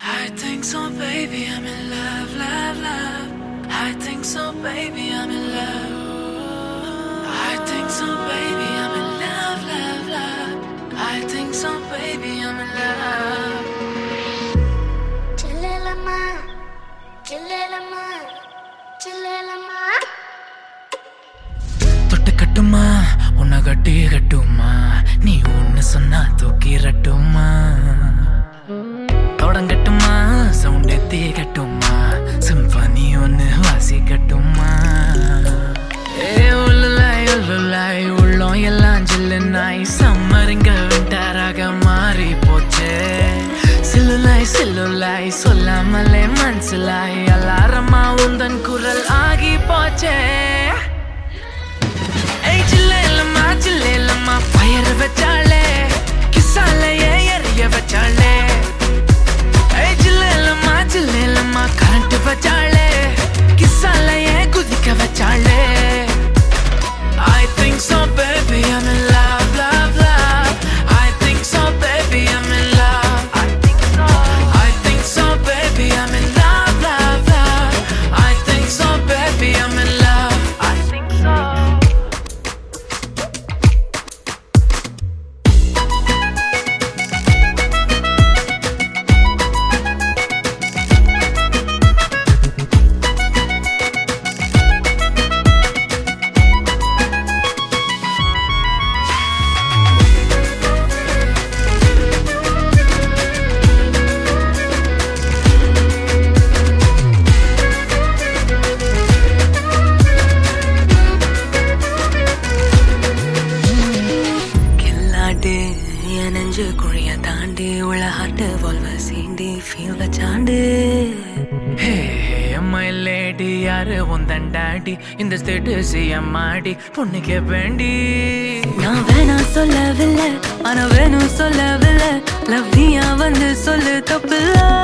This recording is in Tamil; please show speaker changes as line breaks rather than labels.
I think so, baby, I'm in love, love, love. I think so, baby, I'm in love. I think so, baby, I'm in love, love, love. I think so, baby, I'm in love.
Chillelama, chillelama, chillelama.
தொட்டு கட்டுமா உன்னை கட்டி கட்டுமா நீ ஒன்னு சொன்னா தூக்கிரட்டுமா தொடங்கட்டுமா சவுண்ட் எத்தி கட்டுமா சிம்பனி ஒன்னு வாசிக்கட்டுமா உள்ளாய் உள்ளம் எல்லாம் ஜில்லுனாய் சம்மரிங்க விண்டாராக மாறி போச்சே சில்லுலாய் சொல்லாமலே மனசிலாய் அலாரமா உந்தன் குரல் ஆகி போச்சே சில்லேலம்மா பயர் வச்சாளே கிசாலையே எறிய வச்சாளே சில்லேலம்மா கரண்ட் வச்சாளே கிசாலையே குதிக்க வச்சாளே I think so baby I'm in love love love I think so baby I'm in love I think so baby I'm in love love love I think so baby I'm in love I think so நெஞ்சு குழிய தாண்டி உள்ள ஹாட்டு வால்வ சீண்டி ஃபீல் வச்சாண்டு ஹே அம்மா லேடி யாரு உந்தன் டாடி இந்த ஸ்டேட்டு சிஎம் ஆடி பொண்ணுக்கு வேண்டி நான் வேணா சொல்லவில்லை ஆனா வேணும் சொல்லவில்லை லவ் நீயா வந்து சொல்லு தப்பில்லை